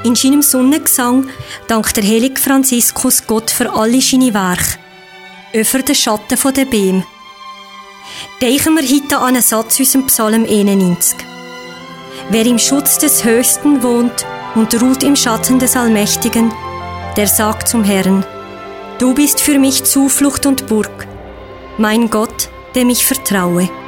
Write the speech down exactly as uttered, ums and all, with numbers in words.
In seinem Sonnengesang dankt der heilige Franziskus Gott für alle seine Werke, auch für den Schatten der Bäume. Denken wir heute an einen Satz aus dem Psalm einundneunzig. Wer im Schutz des Höchsten wohnt und ruht im Schatten des Allmächtigen, der sagt zum Herrn: Du bist für mich Zuflucht und Burg, mein Gott, dem ich vertraue.